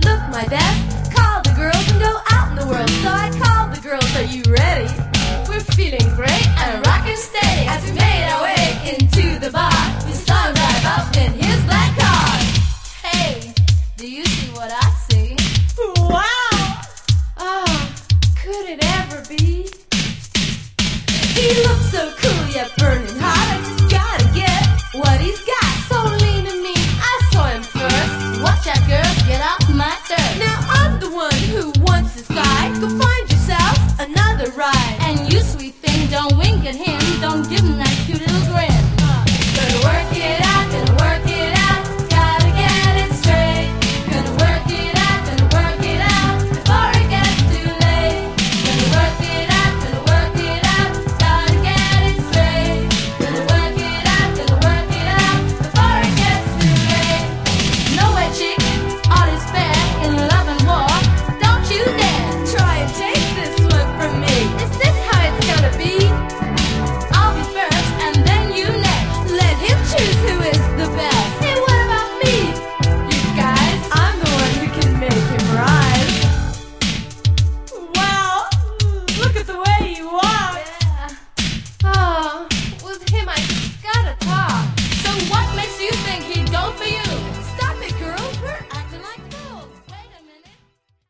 look my best, call the girls and go out in the world. So I called the girls, are you ready? We're feeling great and rockin' steady. As we made our way into the bar, we saw him drive up in his black car. Hey, do you see what I see? Wow! Oh, could it ever be? He looked so cool yet burned